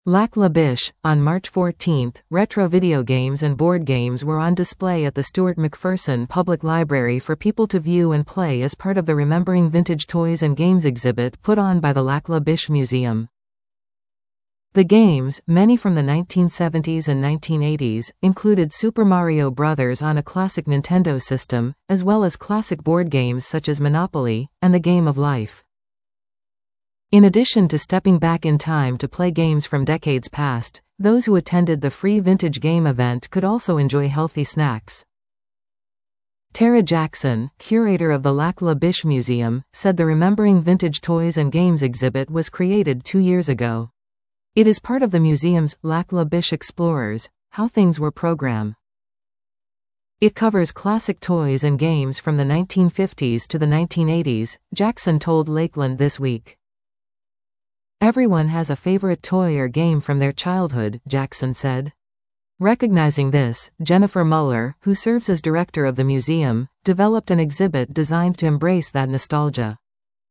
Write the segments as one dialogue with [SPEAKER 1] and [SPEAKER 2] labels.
[SPEAKER 1] Lac La Biche. On March 14, retro video games and board games were on display at the Stuart McPherson Public Library for people to view and play as part of the Remembering Vintage Toys and Games exhibit put on by the Lac La Biche Museum. The games, many from the 1970s and 1980s, included Super Mario Bros. On a classic Nintendo system, as well as classic board games such as Monopoly, and The Game of Life. In addition to stepping back in time to play games from decades past, those who attended the free vintage game event could also enjoy healthy snacks. Tara Jackson, curator of the Lac La Biche Museum, said the Remembering Vintage Toys and Games exhibit was created 2 years ago. It is part of the museum's Lac La Biche Explorers, How Things Were program. It covers classic toys and games from the 1950s to the 1980s, Jackson told Lakeland This Week. Everyone has a favorite toy or game from their childhood, Jackson said. Recognizing this, Jennifer Muller, who serves as director of the museum, developed an exhibit designed to embrace that nostalgia.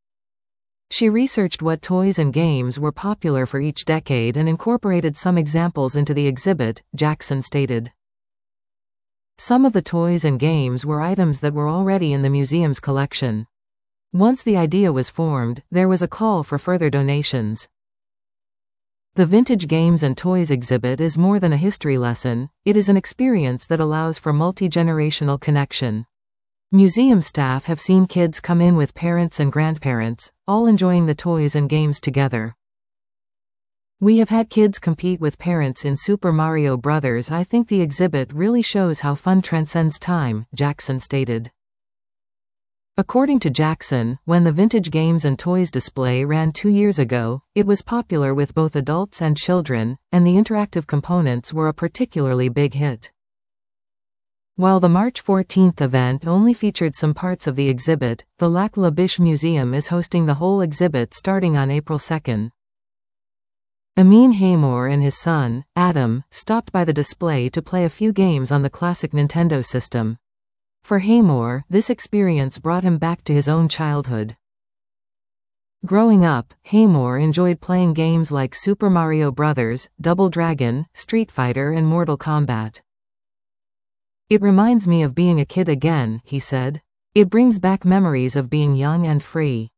[SPEAKER 1] She researched what toys and games were popular for each decade and incorporated some examples into the exhibit, Jackson stated. Some of the toys and games were items that were already in the museum's collection. Once the idea was formed, there was a call for further donations. The Vintage Games and Toys exhibit is more than a history lesson, it is an experience that allows for multi-generational connection. Museum staff have seen kids come in with parents and grandparents, all enjoying the toys and games together. We have had kids compete with parents in Super Mario Bros. I think the exhibit really shows how fun transcends time, Jackson stated. According to Jackson, when the Vintage Games and Toys display ran 2 years ago, it was popular with both adults and children, and the interactive components were a particularly big hit. While the March 14 event only featured some parts of the exhibit, the Lac La Biche Museum is hosting the whole exhibit starting on April 2. Amin Haymore and his son, Adam, stopped by the display to play a few games on the classic Nintendo system. For Haymore, this experience brought him back to his own childhood. Growing up, Haymore enjoyed playing games like Super Mario Bros., Double Dragon, Street Fighter and Mortal Kombat. It reminds me of being a kid again, he said. It brings back memories of being young and free.